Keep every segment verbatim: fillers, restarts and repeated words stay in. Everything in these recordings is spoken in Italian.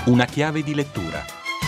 Una chiave di lettura.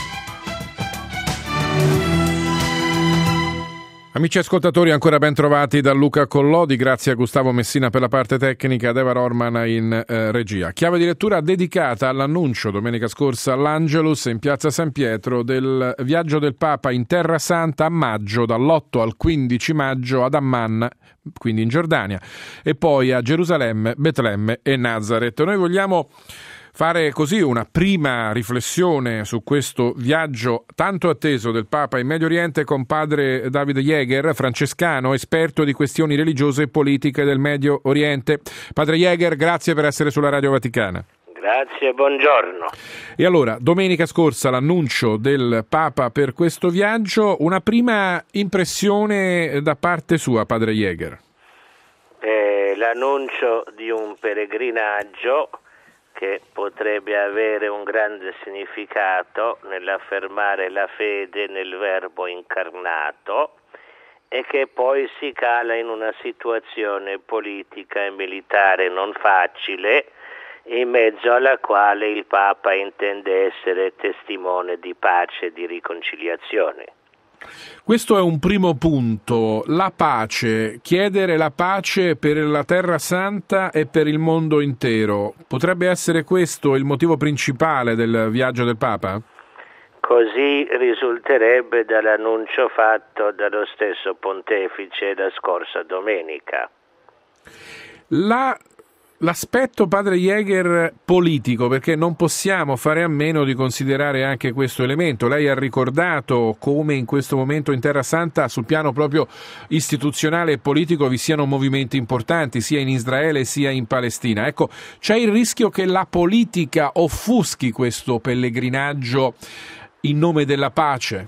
Amici ascoltatori, ancora ben trovati da Luca Collodi, grazie a Gustavo Messina per la parte tecnica, ad Eva Rorman in eh, regia. Chiave di lettura dedicata all'annuncio domenica scorsa all'Angelus in piazza San Pietro del viaggio del Papa in Terra Santa a maggio, dall'otto al quindici maggio ad Amman, quindi in Giordania, e poi a Gerusalemme, Betlemme e Nazareth. Noi vogliamo fare così una prima riflessione su questo viaggio tanto atteso del Papa in Medio Oriente con padre David Jäger, francescano, esperto di questioni religiose e politiche del Medio Oriente. Padre Jäger, grazie per essere sulla Radio Vaticana. Grazie, buongiorno. E allora, domenica scorsa l'annuncio del Papa per questo viaggio, una prima impressione da parte sua, padre Jäger. Eh, l'annuncio di un peregrinaggio che potrebbe avere un grande significato nell'affermare la fede nel Verbo incarnato e che poi si cala in una situazione politica e militare non facile, in mezzo alla quale il Papa intende essere testimone di pace e di riconciliazione. Questo è un primo punto, la pace, chiedere la pace per la Terra Santa e per il mondo intero. Potrebbe essere questo il motivo principale del viaggio del Papa? Così risulterebbe dall'annuncio fatto dallo stesso Pontefice la scorsa domenica. La... L'aspetto, padre Jäger, politico, perché non possiamo fare a meno di considerare anche questo elemento. Lei ha ricordato come in questo momento in Terra Santa, sul piano proprio istituzionale e politico, vi siano movimenti importanti, sia in Israele sia in Palestina. Ecco, c'è il rischio che la politica offuschi questo pellegrinaggio in nome della pace?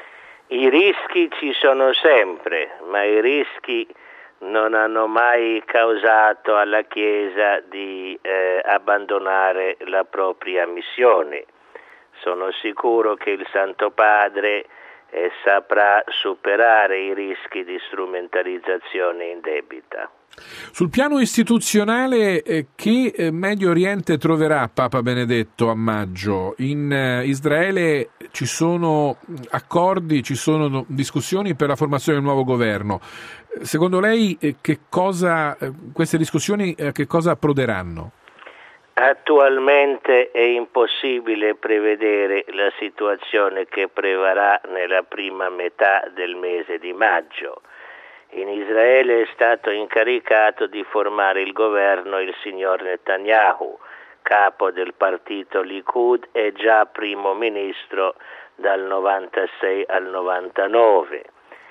I rischi ci sono sempre, ma i rischi non hanno mai causato alla Chiesa di eh, abbandonare la propria missione. Sono sicuro che il Santo Padre eh, saprà superare i rischi di strumentalizzazione indebita. Sul piano istituzionale, eh, che eh, Medio Oriente troverà Papa Benedetto a maggio? In eh, Israele ci sono accordi, ci sono discussioni per la formazione del nuovo governo. Secondo lei eh, che cosa, eh, queste discussioni eh, che cosa approderanno? Attualmente è impossibile prevedere la situazione che prevarrà nella prima metà del mese di maggio. In Israele è stato incaricato di formare il governo il signor Netanyahu, capo del partito Likud e già primo ministro dal novantasei al novantanove.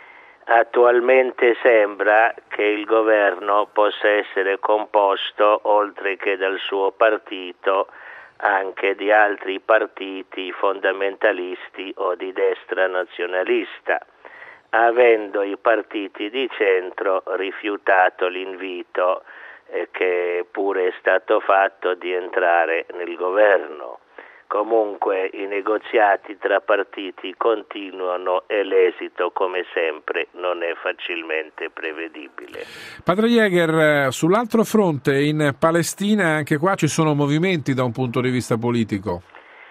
Attualmente sembra che il governo possa essere composto, oltre che dal suo partito, anche di altri partiti fondamentalisti o di destra nazionalista, avendo i partiti di centro rifiutato l'invito eh, che pure è stato fatto di entrare nel governo. Comunque i negoziati tra partiti continuano e l'esito, come sempre, non è facilmente prevedibile. Padre Jäger, sull'altro fronte, in Palestina, anche qua ci sono movimenti da un punto di vista politico.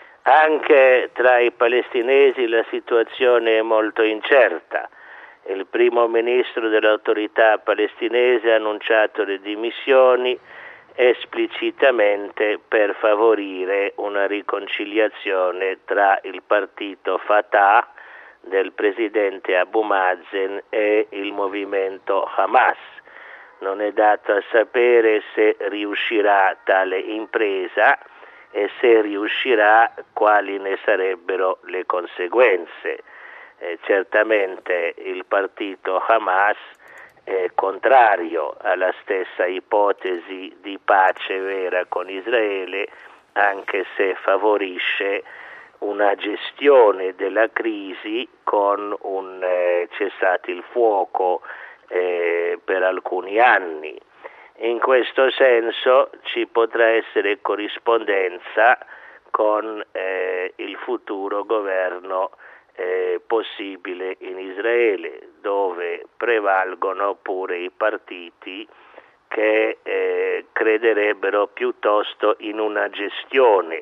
Anche tra i palestinesi la situazione è molto incerta. Il primo ministro dell'autorità palestinese ha annunciato le dimissioni esplicitamente per favorire una riconciliazione tra il partito Fatah del presidente Abu Mazen e il movimento Hamas. Non è dato a sapere se riuscirà tale impresa e se riuscirà quali ne sarebbero le conseguenze. Eh, certamente il partito Hamas è contrario alla stessa ipotesi di pace vera con Israele, anche se favorisce una gestione della crisi con un eh, cessate il fuoco eh, per alcuni anni. In questo senso ci potrà essere corrispondenza con eh, il futuro governo eh, possibile in Israele, dove prevalgono pure i partiti che eh, crederebbero piuttosto in una gestione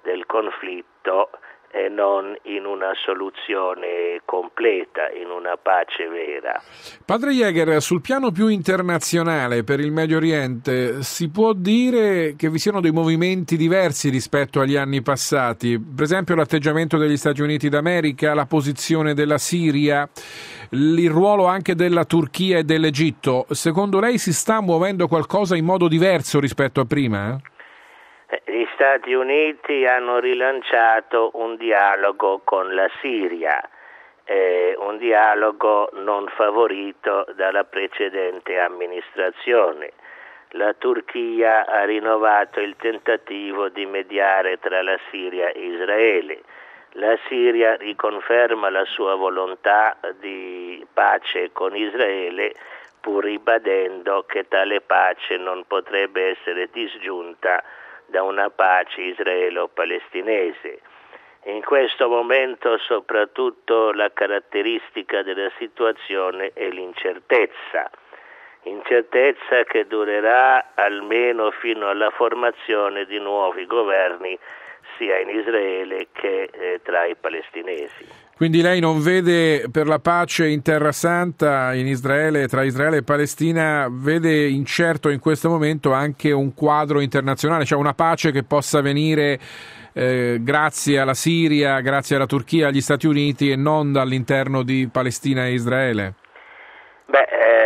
del conflitto e non in una soluzione completa, in una pace vera. Padre Jäger, sul piano più internazionale per il Medio Oriente si può dire che vi siano dei movimenti diversi rispetto agli anni passati, per esempio l'atteggiamento degli Stati Uniti d'America, la posizione della Siria, il ruolo anche della Turchia e dell'Egitto. Secondo lei si sta muovendo qualcosa in modo diverso rispetto a prima? Gli Stati Uniti hanno rilanciato un dialogo con la Siria, eh, un dialogo non favorito dalla precedente amministrazione. La Turchia ha rinnovato il tentativo di mediare tra la Siria e Israele. La Siria riconferma la sua volontà di pace con Israele, pur ribadendo che tale pace non potrebbe essere disgiunta da una pace israelo-palestinese. In questo momento soprattutto la caratteristica della situazione è l'incertezza, incertezza che durerà almeno fino alla formazione di nuovi governi sia in Israele che eh, tra i palestinesi. Quindi lei non vede per la pace in Terra Santa, in Israele, tra Israele e Palestina, vede incerto in questo momento anche un quadro internazionale, cioè una pace che possa avvenire eh, grazie alla Siria, grazie alla Turchia, agli Stati Uniti e non dall'interno di Palestina e Israele? Beh,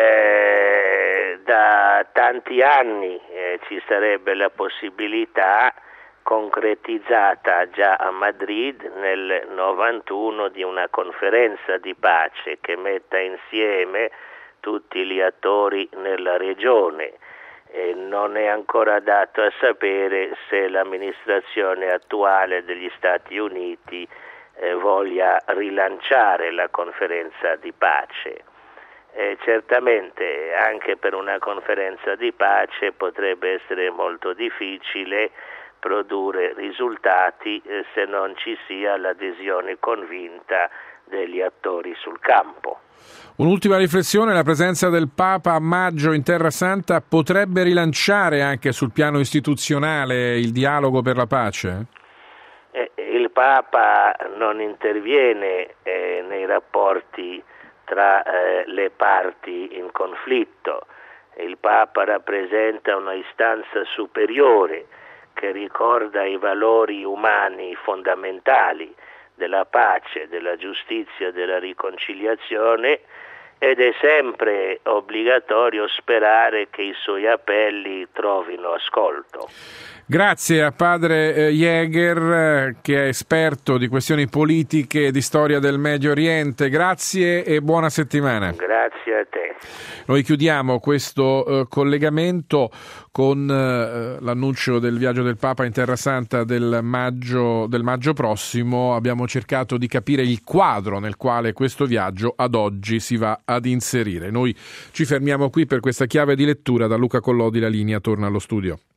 eh, da tanti anni eh, ci sarebbe la possibilità, concretizzata già a Madrid nel novantuno, di una conferenza di pace che metta insieme tutti gli attori nella regione. E non è ancora dato a sapere se l'amministrazione attuale degli Stati Uniti eh, voglia rilanciare la conferenza di pace. Eh, certamente anche per una conferenza di pace potrebbe essere molto difficile produrre risultati eh, se non ci sia l'adesione convinta degli attori sul campo. Un'ultima riflessione: la presenza del Papa a maggio in Terra Santa potrebbe rilanciare anche sul piano istituzionale il dialogo per la pace? Eh, il Papa non interviene eh, nei rapporti tra eh, le parti in conflitto. Il Papa rappresenta una istanza superiore che ricorda i valori umani fondamentali della pace, della giustizia, della riconciliazione, ed è sempre obbligatorio sperare che i suoi appelli trovino ascolto. Grazie a padre Jäger, che è esperto di questioni politiche e di storia del Medio Oriente. Grazie e buona settimana. Grazie a te. Noi chiudiamo questo uh, collegamento con uh, l'annuncio del viaggio del Papa in Terra Santa del maggio, del maggio prossimo. Abbiamo cercato di capire il quadro nel quale questo viaggio ad oggi si va ad inserire. Noi ci fermiamo qui per questa chiave di lettura. Da Luca Collodi la linea torna allo studio.